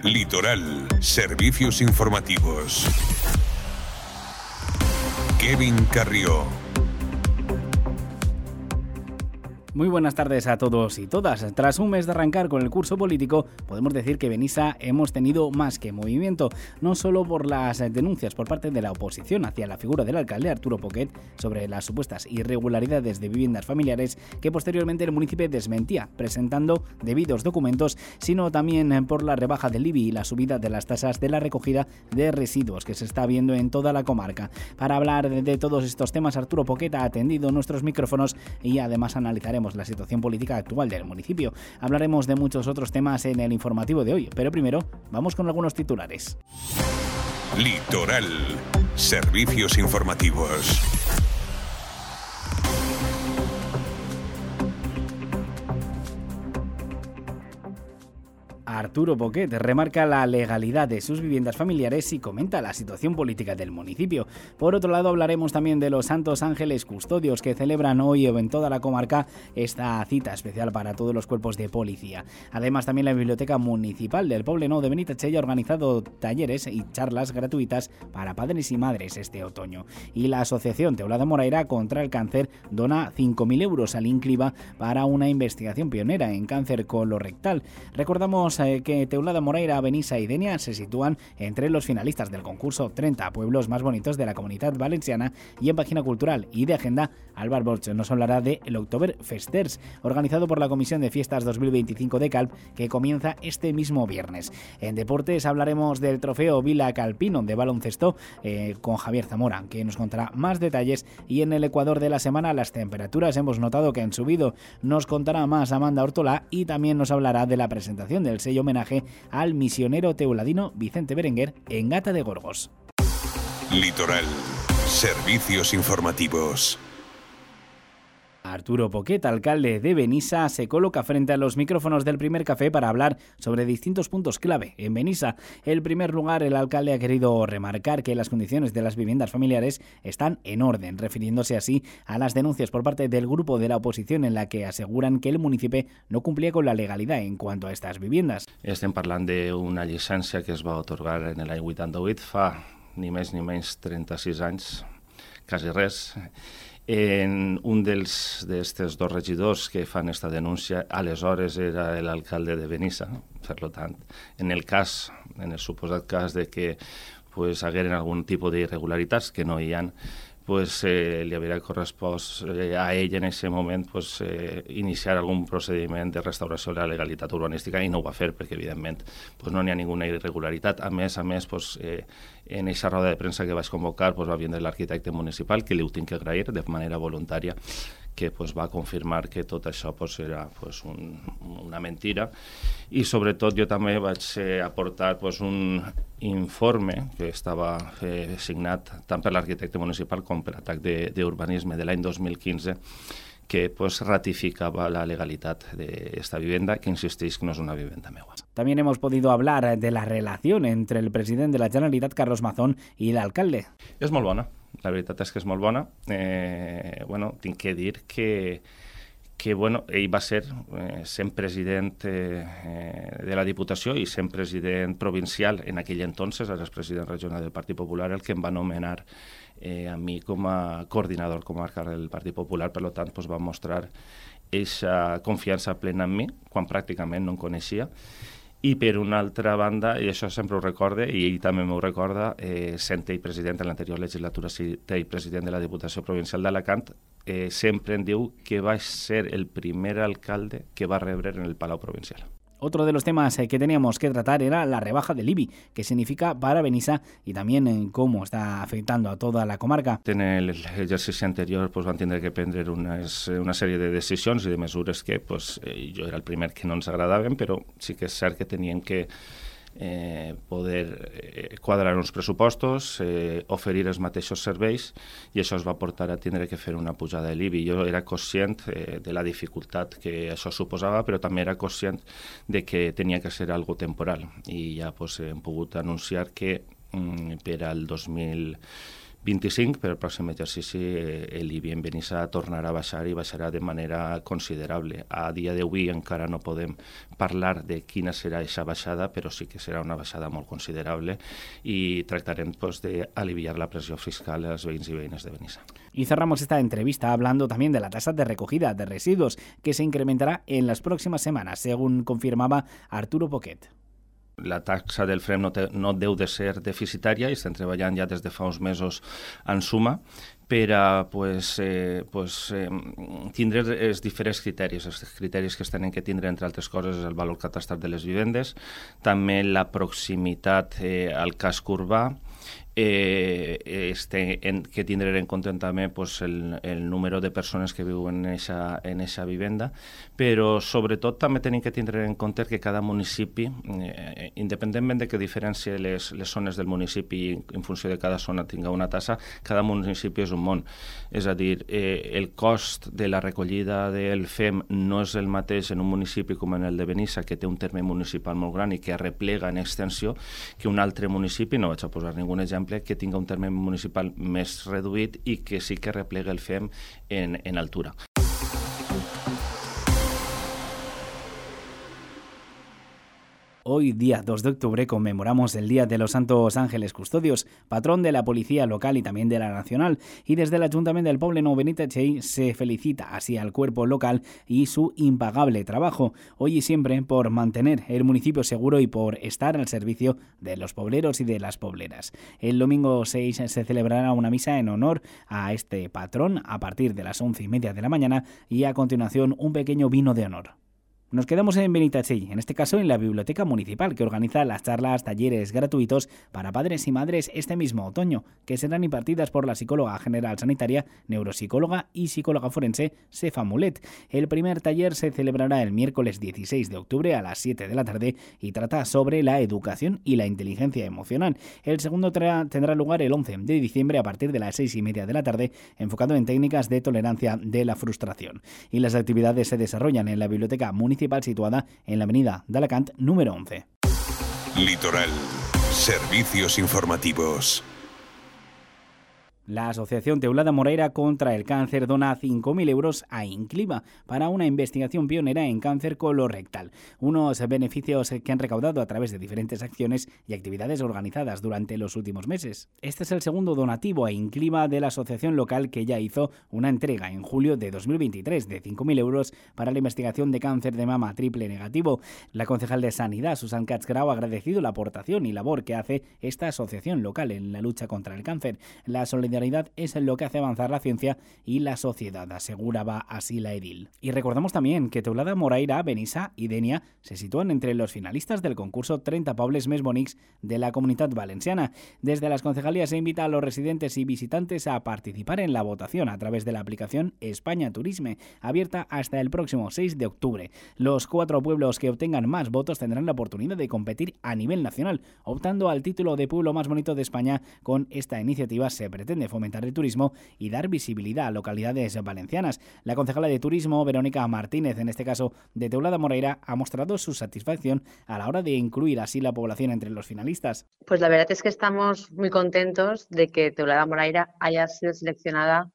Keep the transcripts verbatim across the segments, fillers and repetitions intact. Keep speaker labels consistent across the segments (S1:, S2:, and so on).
S1: Litoral, servicios informativos. Kevin Carrió.
S2: Muy buenas tardes a todos y todas. Tras un mes de arrancar con el curso político, podemos decir que Benissa hemos tenido más que movimiento, no solo por las denuncias por parte de la oposición hacia la figura del alcalde Arturo Poquet sobre las supuestas irregularidades de viviendas familiares que posteriormente el municipio desmentía, presentando debidos documentos, sino también por la rebaja del I B I y la subida de las tasas de la recogida de residuos que se está viendo en toda la comarca. Para hablar de todos estos temas, Arturo Poquet ha atendido nuestros micrófonos y además analizaremos la situación política actual del municipio. Hablaremos de muchos otros temas en el informativo de hoy, pero primero vamos con algunos titulares.
S1: Litoral, servicios informativos.
S2: Arturo Poquet remarca la legalidad de sus viviendas familiares y comenta la situación política del municipio. Por otro lado, hablaremos también de los Santos Ángeles Custodios que celebran hoy en toda la comarca esta cita especial para todos los cuerpos de policía. Además, también la Biblioteca Municipal del Poblenou de Benitatxell ha organizado talleres y charlas gratuitas para padres y madres este otoño. Y la Asociación Teulada Moraira contra el Cáncer dona cinco mil euros al INCLIVA para una investigación pionera en cáncer colorectal. Recordamos que Teulada Moraira, Benissa y Denia se sitúan entre los finalistas del concurso treinta pueblos más bonitos de la Comunitat Valenciana, y en página cultural y de agenda, Álvaro Borch nos hablará de el Oktoberfesters, organizado por la Comisión de Fiestas dos mil veinticinco de Calp, que comienza este mismo viernes. En deportes hablaremos del trofeo Vila Calpino de baloncesto eh, con Javier Zamora, que nos contará más detalles, y en el Ecuador de la semana las temperaturas hemos notado que han subido. Nos contará más Amanda Ortolá y también nos hablará de la presentación del sello homenaje al misionero teuladino Vicente Berenguer en Gata de Gorgos.
S1: Litoral, servicios informativos.
S2: Arturo Poquet, alcalde de Benissa, se coloca frente a los micrófonos del Primer Café para hablar sobre distintos puntos clave en Benissa. En primer lugar, el alcalde ha querido remarcar que las condiciones de las viviendas familiares están en orden, refiriéndose así a las denuncias por parte del grupo de la oposición en la que aseguran que el municipio no cumplía con la legalidad en cuanto a estas viviendas.
S3: Estem parlant d'una llicència que es va otorgar en l'any vuitanta-vuit, fa ni més ni menys trenta-sis anys, quasi res. En un dels d'aquests dos regidors que fan aquesta denúncia, aleshores era l'alcalde de Benissa. Per tant, en el cas, en el suposat cas de que pues, hagueren algun tipus d'irregularitats, que no hi ha, pues, eh, li hauria correspost eh, a ell en aquest moment pues, eh, iniciar algun procediment de restauració de la legalitat urbanística, i no ho va fer perquè, evidentment, pues, no n'hi ha ninguna irregularitat. A més, a més, pues, eh, en aquesta roda de premsa que vaig convocar pues, va vindre l'arquitecte municipal, que li ho tinc que agrair de manera voluntària, que pues, va confirmar que tot això pues, era pues, un, una mentira. I sobretot jo també vaig eh, aportar pues, un informe que estava eh, signat tant per l'arquitecte municipal com per l'atac d'urbanisme de l'any dos mil quinze, que pues, ratificaba la legalidad de esta vivienda, que insistís que no es una vivienda meva.
S2: También hemos podido hablar de la relación entre el presidente de la Generalitat, Carlos Mazón, y el alcalde.
S3: És molt bona, la veritat és que és molt bona. Eh, bueno, tinc que dir que, que bueno, ell va ser, eh, sent president eh, de la Diputació i sent president provincial en aquell entonces, ara és president regional del Partit Popular, el que em va nomenar eh, a mi com a coordinador comarcal del Partit Popular. Per tant, pues, va mostrar aquesta confiança plena en mi, quan pràcticament no em coneixia. I per una altra banda, i això sempre ho recorde, i ell també m'ho recorda, eh, sent ell president en l'anterior legislatura, sent ell president de la Diputació Provincial d'Alacant, eh, sempre em diu que va ser el primer alcalde que va rebre en el Palau Provincial.
S2: Otro de los temas que teníamos que tratar era la rebaja del I B I, que significa para Benissa y también en cómo está afectando a toda la comarca.
S3: En el exercici anterior pues, van tindre que prendre unes, una sèrie de decisions i de mesures que pues, eh, jo era el primer que no ens agradaven, però sí que és cert que teníem que eh, poder eh, quadrar uns pressupostos, eh, oferir els mateixos serveis, i això es va portar a tindre que fer una pujada de l'I B I. Jo era conscient eh, de la dificultat que això suposava, però també era conscient de que tenia que ser algo temporal, i ja pues, hem pogut anunciar que mm, per al dos mil vint-i-cinc, però el pròxim exercici eh, l'I B I en Benissa tornarà a baixar i baixarà de manera considerable. A dia d'avui encara no podem parlar de quina serà aquesta baixada, però sí que serà una baixada molt considerable i tractarem pues, de aliviar la pressió fiscal als veïns i veïnes de Benissa.
S2: Y cerramos esta entrevista hablando también de la tasa de recogida de residuos, que se incrementará en las próximas semanas, según confirmaba Arturo Poquet.
S3: La taxa del F R E M no, te, no deu de ser deficitària i estem treballant ja des de fa uns mesos en suma per a pues, eh, pues, eh, tindre els diferents criteris. Els criteris que es tenen que tindre, entre altres coses, és el valor catastral de les vivendes, també la proximitat eh, al casc urbà, eh, este, en, que tindrem en compte també pues, el, el número de persones que viuen en eixa, en eixa vivenda, però sobretot també tenim que tindre en compte que cada municipi, eh, independentment de que diferencie les, les zones del municipi i en funció de cada zona tinga una tassa, cada municipi és un món. És a dir, eh, el cost de la recollida del F E M no és el mateix en un municipi com en el de Benissa, que té un terme municipal molt gran i que arreplega en extensió, que un altre municipi, no vaig a posar ningú exemple, que tinga un terme municipal més reduït i que sí que replega el F E M en, en altura.
S2: Hoy, día dos de octubre, conmemoramos el Día de los Santos Ángeles Custodios, patrón de la policía local y también de la nacional, y desde el Ayuntamiento del Pobleno Benitatxell se felicita así al cuerpo local y su impagable trabajo, hoy y siempre por mantener el municipio seguro y por estar al servicio de los pobleros y de las pobleras. El domingo seis se celebrará una misa en honor a este patrón a partir de las once y media de la mañana y a continuación un pequeño vino de honor. Nos quedamos en Benitatxell, en este caso en la Biblioteca Municipal, que organiza las charlas, talleres gratuitos para padres y madres este mismo otoño, que serán impartidas por la psicóloga general sanitaria, neuropsicóloga y psicóloga forense Sefa Mulet. El primer taller se celebrará el miércoles dieciséis de octubre a las siete de la tarde y trata sobre la educación y la inteligencia emocional. El segundo tra- tendrá lugar el once de diciembre a partir de las seis y media de la tarde, enfocado en técnicas de tolerancia de la frustración. Y las actividades se desarrollan en la Biblioteca Municipal situada en la avenida de Alacant número once.
S1: Litoral. Servicios informativos.
S2: La Asociación Teulada Moraira contra el Cáncer dona cinco mil euros a Incliva para una investigación pionera en cáncer colorectal, unos beneficios que han recaudado a través de diferentes acciones y actividades organizadas durante los últimos meses. Este es el segundo donativo a Incliva de la asociación local, que ya hizo una entrega en julio de dos mil veintitrés de cinco mil euros para la investigación de cáncer de mama triple negativo. La concejal de Sanidad, Susan Katz-Grau, ha agradecido la aportación y labor que hace esta asociación local en la lucha contra el cáncer. La solidaridad es lo que hace avanzar la ciencia y la sociedad, aseguraba así la edil. Y recordamos también que Teulada Moraira, Benissa y Denia se sitúan entre los finalistas del concurso treinta Pobles Més Bonics de la Comunitat Valenciana. Desde las concejalías se invita a los residentes y visitantes a participar en la votación a través de la aplicación España Turisme, abierta hasta el próximo seis de octubre. Los cuatro pueblos que obtengan más votos tendrán la oportunidad de competir a nivel nacional, optando al título de pueblo más bonito de España. Con esta iniciativa se pretende fomentar el turismo y dar visibilidad a localidades valencianas. La concejala de Turismo, Verónica Martínez, en este caso de Teulada Moraira, ha mostrado su satisfacción a la hora de incluir así la población entre los finalistas.
S4: Pues la verdad es que estamos muy contentos de que Teulada Moraira haya sido seleccionada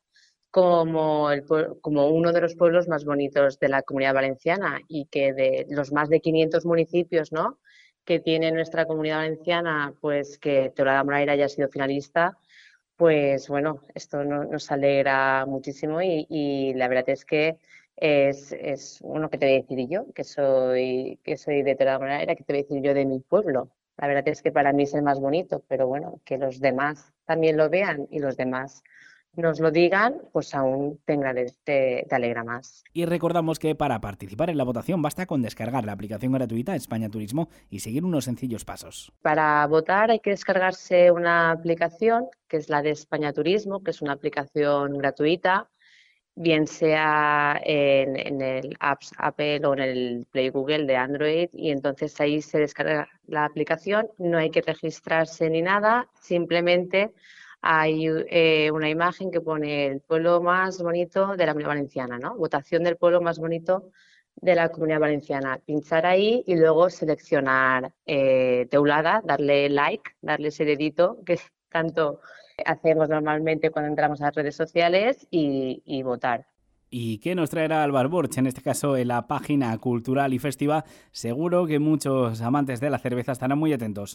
S4: como, el, como uno de los pueblos más bonitos de la Comunidad Valenciana, y que de los más de quinientos municipios, ¿no?, que tiene nuestra Comunidad Valenciana, pues que Teulada Moraira haya sido finalista. Pues bueno, esto no, nos alegra muchísimo y, y la verdad es que es, es bueno, ¿qué te voy a decir yo? Que soy, que soy de Teulada Moraira, ¿qué te voy a decir yo de mi pueblo? La verdad es que para mí es el más bonito, pero bueno, que los demás también lo vean y los demás nos lo digan, pues aún te, te, te alegra más.
S2: Y recordamos que para participar en la votación basta con descargar la aplicación gratuita España Turismo y seguir unos sencillos pasos.
S4: Para votar hay que descargarse una aplicación, que es la de España Turismo, que es una aplicación gratuita, bien sea en, en el Apps Apple o en el Play Google de Android, y entonces ahí se descarga la aplicación, no hay que registrarse ni nada, simplemente hay eh, una imagen que pone el pueblo más bonito de la Comunidad Valenciana, ¿no? Votación del pueblo más bonito de la Comunidad Valenciana. Pinchar ahí y luego seleccionar eh, Teulada, darle like, darle ese dedito que tanto hacemos normalmente cuando entramos a las redes sociales y, y votar.
S2: ¿Y qué nos traerá Álvaro Borch, en este caso en la página cultural y festiva? Seguro que muchos amantes de la cerveza estarán muy atentos.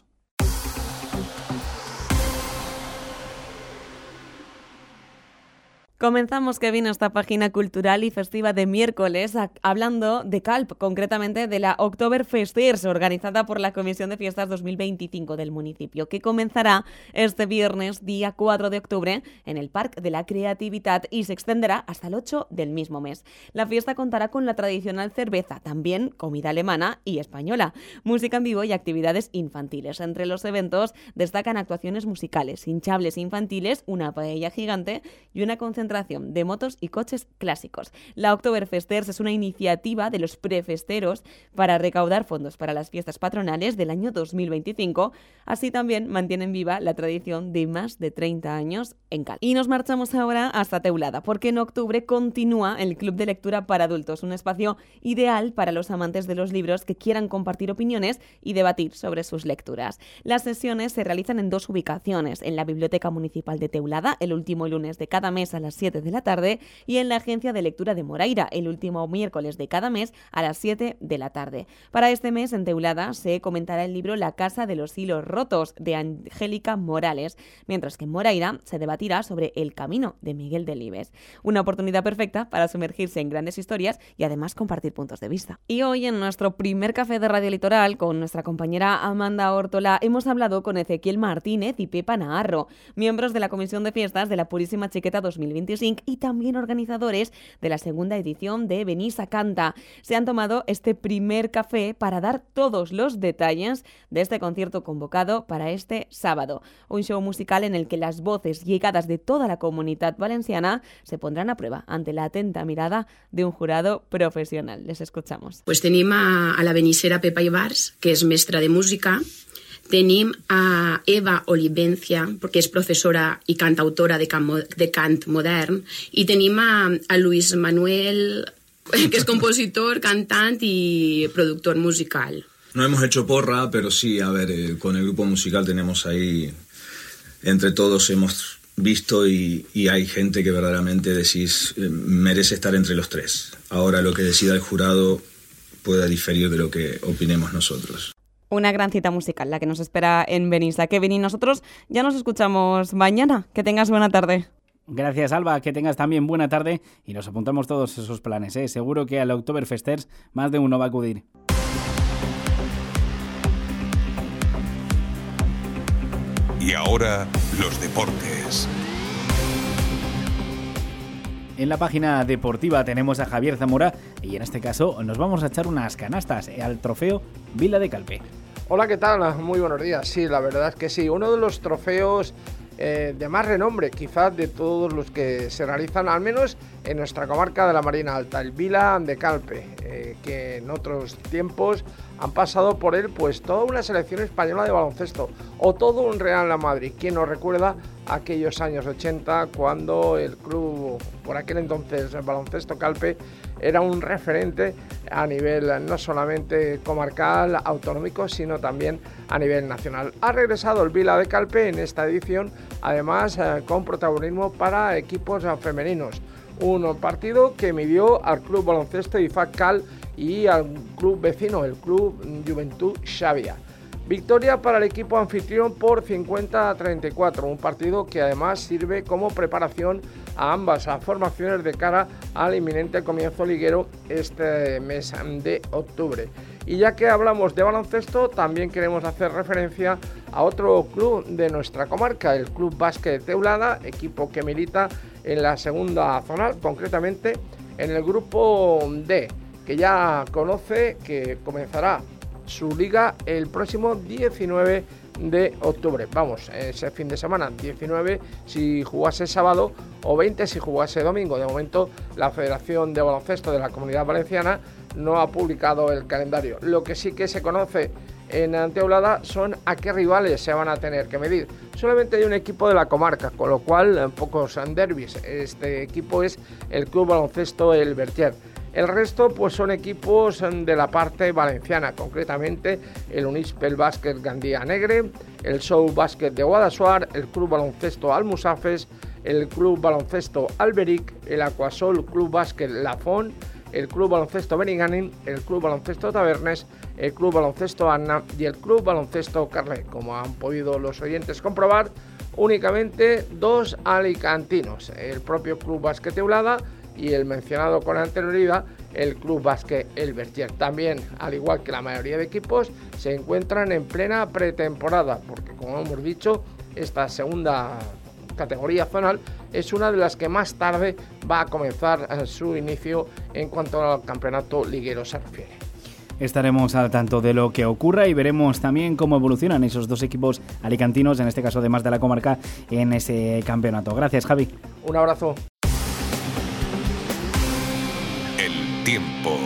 S5: Comenzamos, Kevin, esta página cultural y festiva de miércoles a, hablando de Calp, concretamente de la Oktoberfesters, organizada por la Comisión de Fiestas dos mil veinticinco del municipio, que comenzará este viernes, día cuatro de octubre, en el Parque de la Creatividad y se extenderá hasta el ocho del mismo mes. La fiesta contará con la tradicional cerveza, también comida alemana y española, música en vivo y actividades infantiles. Entre los eventos destacan actuaciones musicales, hinchables infantiles, una paella gigante y una concentración de motos y coches clásicos. La Oktoberfesters es una iniciativa de los prefesteros para recaudar fondos para las fiestas patronales del año dos mil veinticinco. Así también mantienen viva la tradición de más de treinta años en Calp. Y nos marchamos ahora hasta Teulada, porque en octubre continúa el Club de Lectura para Adultos, un espacio ideal para los amantes de los libros que quieran compartir opiniones y debatir sobre sus lecturas. Las sesiones se realizan en dos ubicaciones, en la Biblioteca Municipal de Teulada, el último lunes de cada mes a las siete de la tarde, y en la Agencia de Lectura de Moraira, el último miércoles de cada mes a las siete de la tarde. Para este mes en Teulada se comentará el libro La Casa de los Hilos Rotos, de Angélica Morales, mientras que en Moraira se debatirá sobre El Camino, de Miguel Delibes. Una oportunidad perfecta para sumergirse en grandes historias y además compartir puntos de vista. Y hoy en nuestro primer café de Radio Litoral con nuestra compañera Amanda Órtola hemos hablado con Ezequiel Martínez y Pepa Naharro, miembros de la Comisión de Fiestas de la Purísima Chiqueta dos mil veinticinco y también organizadores de la segunda edición de Benissa Canta. Se han tomado este primer café para dar todos los detalles de este concierto convocado para este sábado. Un show musical en el que las voces llegadas de toda la comunidad valenciana se pondrán a prueba ante la atenta mirada de un jurado profesional. Les escuchamos.
S6: Pues tenim a, a la benissera Pepa Ibars, que és mestra de música. Tenim a Eva Olivencia, que és professora i cantautora de cant, de cant modern, i tenim a, a Luis Manuel, que es compositor, cantant y productor musical.
S7: No hemos hecho porra, pero sí, a ver, eh, con el grupo musical tenemos ahí, entre todos hemos visto y, y hay gente que verdaderamente decís eh, merece estar entre los tres. Ahora lo que decida el jurado pueda diferir de lo que opinemos nosotros.
S5: Una gran cita musical la que nos espera en Benissa. Kevin, y nosotros ya nos escuchamos mañana. Que tengas buena tarde.
S2: Gracias, Alba, que tengas también buena tarde y nos apuntamos todos esos planes, ¿eh? Seguro que al Oktoberfesters más de uno va a acudir.
S1: Y ahora, los deportes.
S2: En la página deportiva tenemos a Javier Zamora y en este caso nos vamos a echar unas canastas al trofeo Vila de Calpe.
S8: Hola, ¿qué tal? Muy buenos días. Sí, la verdad es que sí, uno de los trofeos eh, de más renombre quizás de todos los que se realizan, al menos en nuestra comarca de la Marina Alta, el Vila de Calpe, eh, que en otros tiempos han pasado por él pues toda una selección española de baloncesto o todo un Real Madrid. ¿Quién nos recuerda aquellos años ochenta cuando el club, por aquel entonces el Baloncesto Calpe, era un referente a nivel no solamente comarcal, autonómico, sino también a nivel nacional? Ha regresado el Vila de Calpe en esta edición, además eh, con protagonismo para equipos eh, femeninos. Un partido que midió al Club Baloncesto I F A C Cal y al club vecino, el Club Juventud Xàbia. Victoria para el equipo anfitrión por cincuenta a treinta y cuatro, un partido que además sirve como preparación a ambas a formaciones de cara al inminente comienzo liguero este mes de octubre. Y ya que hablamos de baloncesto, también queremos hacer referencia a otro club de nuestra comarca, el Club Básquet de Teulada, equipo que milita en la segunda zonal, concretamente en el grupo D, que ya conoce que comenzará su liga el próximo diecinueve de octubre. Vamos, ese fin de semana, diecinueve si jugase sábado o veinte si jugase domingo. De momento, la Federación de Baloncesto de la Comunidad Valenciana no ha publicado el calendario. Lo que sí que se conoce en Teulada son a qué rivales se van a tener que medir. Solamente hay un equipo de la comarca, con lo cual pocos derbis. Este equipo es el Club Baloncesto El Bertier. El resto pues son equipos de la parte valenciana, concretamente el Unispel Básquet Gandía Negre, el Sou Básquet de Guadassuar, el Club Baloncesto Almusafes, el Club Baloncesto Alberic, el Aquasol Club Básquet Lafont, el Club Baloncesto Benigànim, el Club Baloncesto Tabernes, el Club Baloncesto Anna y el Club Baloncesto Carlet. Como han podido los oyentes comprobar, únicamente dos alicantinos, el propio Club Básquet Teulada y el mencionado con anterioridad, el Club Básquet El Verger. También, al igual que la mayoría de equipos, se encuentran en plena pretemporada, porque como hemos dicho, esta segunda categoría zonal es una de las que más tarde va a comenzar su inicio en cuanto al campeonato liguero se refiere.
S2: Estaremos al tanto de lo que ocurra y veremos también cómo evolucionan esos dos equipos alicantinos, en este caso además de la comarca, en ese campeonato. Gracias, Javi.
S8: Un abrazo.
S1: El tiempo.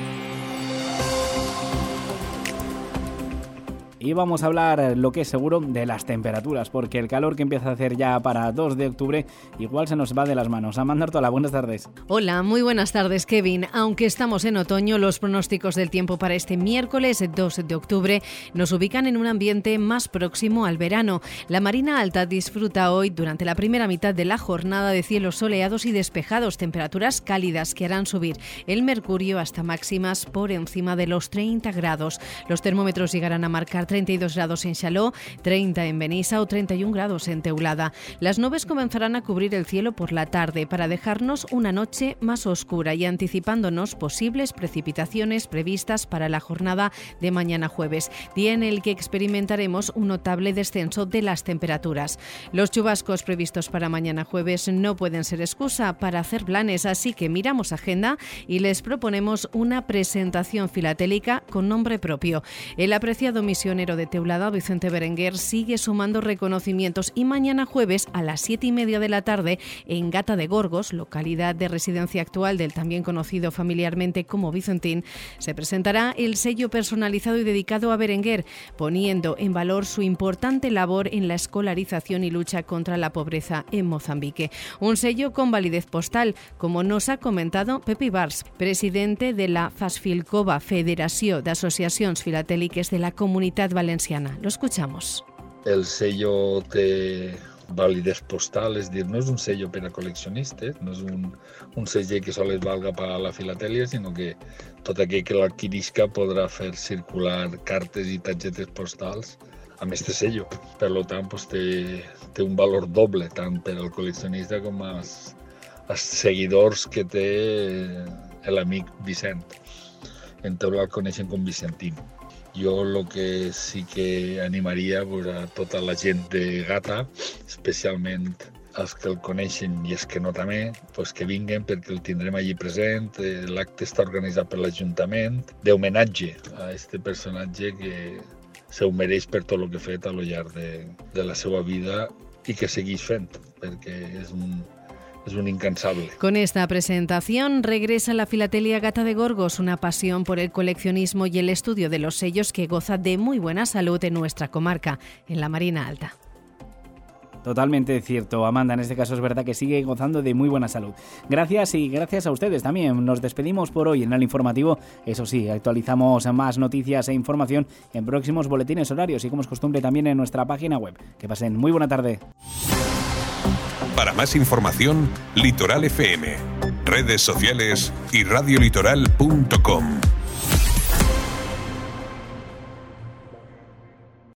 S2: Y vamos a hablar, lo que es seguro, de las temperaturas, porque el calor que empieza a hacer ya para dos de octubre igual se nos va de las manos. Amanda Artola, buenas tardes.
S9: Hola, muy buenas tardes, Kevin. Aunque estamos en otoño, los pronósticos del tiempo para este miércoles dos de octubre nos ubican en un ambiente más próximo al verano. La Marina Alta disfruta hoy, durante la primera mitad de la jornada, de cielos soleados y despejados, temperaturas cálidas que harán subir el mercurio hasta máximas por encima de los treinta grados. Los termómetros llegarán a marcar treinta y dos grados en Xaló, treinta en Benissa o treinta y un grados en Teulada. Las nubes comenzarán a cubrir el cielo por la tarde para dejarnos una noche más oscura y anticipándonos posibles precipitaciones previstas para la jornada de mañana jueves, día en el que experimentaremos un notable descenso de las temperaturas. Los chubascos previstos para mañana jueves no pueden ser excusa para hacer planes, así que miramos agenda y les proponemos una presentación filatélica con nombre propio. El apreciado misionero de Teulada, Vicente Berenguer, sigue sumando reconocimientos y mañana jueves a las siete y media de la tarde en Gata de Gorgos, localidad de residencia actual del también conocido familiarmente como Vicentín, se presentará el sello personalizado y dedicado a Berenguer, poniendo en valor su importante labor en la escolarización y lucha contra la pobreza en Mozambique. Un sello con validez postal, como nos ha comentado Pepe Ibars, presidente de la Fasfilcova, Federació d'Associacions Filatèliques de la Comunitat Valenciana. Lo escuchamos.
S10: El sello té validez postal, és dir, no és un sello per a col·leccionistes, no és un, un sello que sols valga per a la filatèlia, sinó que tot aquell que l'adquirisca podrà fer circular cartes i targetes postals amb este sello. Per tant, pues, té, té un valor doble, tant per al col·leccionista com als, als seguidors que té l'amic Vicent. En Teulada el coneixen com Vicentín. Jo el que sí que animaria pues, a tota la gent de Gata, especialment els que el coneixen i els que no també, pues, que vinguen perquè el tindrem allí present. L'acte està organitzat per l'Ajuntament d'homenatge a aquest personatge que se ho mereix per tot el que ha fet a lo llarg de, de la seva vida i que segueix fent, perquè és un, es un incansable.
S9: Con esta presentación regresa la filatelia Gata de Gorgos, una pasión por el coleccionismo y el estudio de los sellos que goza de muy buena salud en nuestra comarca, en la Marina Alta.
S2: Totalmente cierto, Amanda. En este caso es verdad que sigue gozando de muy buena salud. Gracias y gracias a ustedes también. Nos despedimos por hoy en el informativo. Eso sí, actualizamos más noticias e información en próximos boletines horarios y como es costumbre también en nuestra página web. Que pasen muy buena tarde.
S1: Para más información, Litoral F M, redes sociales y radiolitoral punto com.